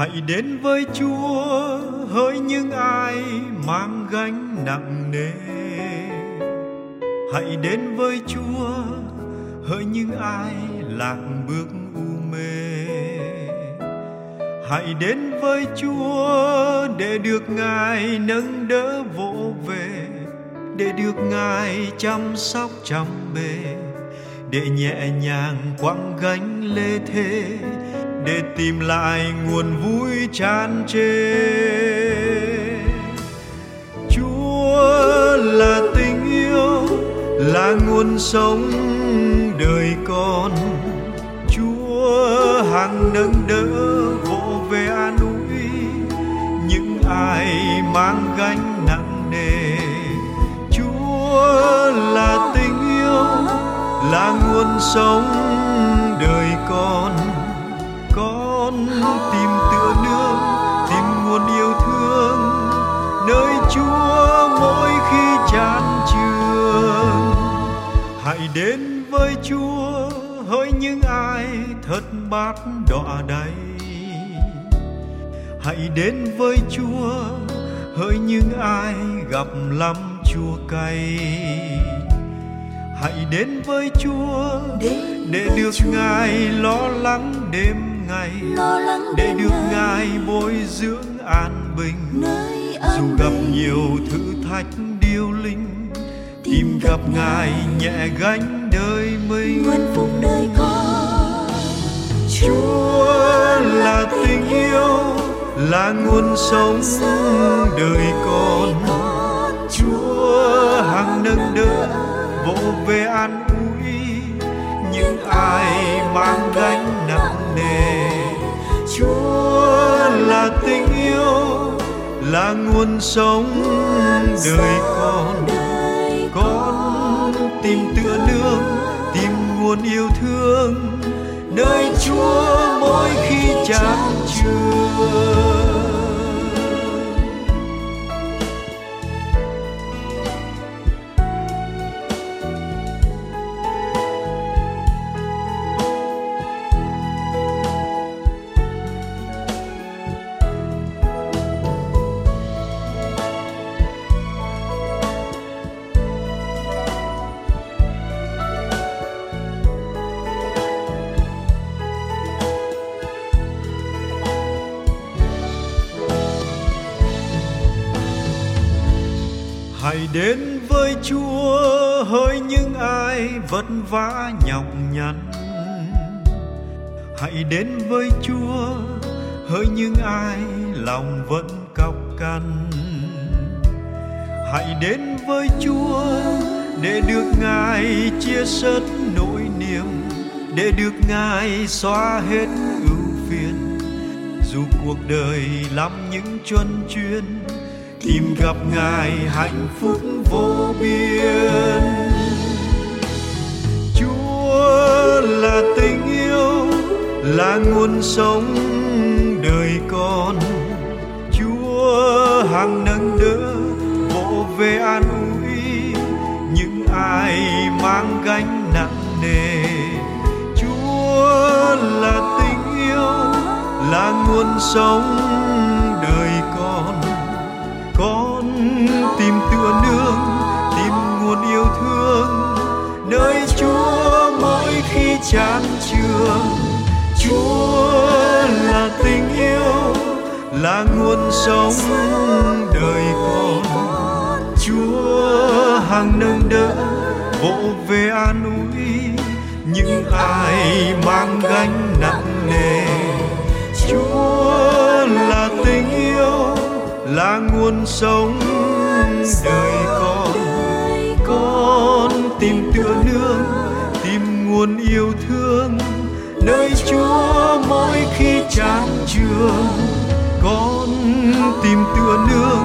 Hãy đến với Chúa hỡi những ai mang gánh nặng nề. Hãy đến với Chúa hỡi những ai lạc bước u mê. Hãy đến với Chúa để được Ngài nâng đỡ vỗ về, để được Ngài chăm sóc trầm bề, để nhẹ nhàng quẳng gánh lê thế, để tìm lại nguồn vui tràn trề. Chúa là tình yêu, là nguồn sống đời con. Chúa hằng nâng đỡ vỗ về an ủi những ai mang gánh nặng nề. Chúa là tình yêu, là nguồn sống đời con. Con tìm tựa nương, tìm nguồn yêu thương nơi Chúa mỗi khi chán chường. Hãy đến với Chúa hỡi những ai thất bát đọa đày. Hãy đến với Chúa hỡi những ai gặp lắm chua cay. Hãy đến với Chúa để được Ngài lo lắng đêm ngày, để được Ngài bồi dưỡng an bình. Dù gặp nhiều thử thách điêu linh, tìm gặp Ngài nhẹ gánh đời mình. Chúa là tình yêu, là nguồn sống đời con. Chúa hằng nâng đỡ vỗ về an ủi những ai mang gánh nặng nề. Chúa là tình yêu, là nguồn sống đời con. Con tìm tựa nương, tìm nguồn yêu thương nơi Chúa mỗi khi chán chường. Hãy đến với Chúa hỡi những ai vất vả nhọc nhằn. Hãy đến với Chúa hỡi những ai lòng vẫn cọc cằn. Hãy đến với Chúa để được Ngài chia sớt nỗi niềm, để được Ngài xóa hết ưu phiền. Dù cuộc đời lắm những truân chuyên, tìm gặp Ngài hạnh phúc vô biên. Chúa là tình yêu, là nguồn sống đời con. Chúa hằng nâng đỡ vỗ về an ủi những ai mang gánh nặng nề. Chúa là tình yêu, là nguồn sống đời con. Con tìm tựa nương, tìm nguồn yêu thương nơi Chúa mỗi khi chán chường. Chúa là tình yêu, là nguồn sống đời con. Chúa hằng nâng đỡ vỗ về an ủi những ai mang gánh nặng nề. Chúa là tình yêu, là nguồn sống đời con. Con tìm tựa nương, tìm nguồn yêu thương nơi Chúa mỗi khi chán chường. Con tìm tựa nương,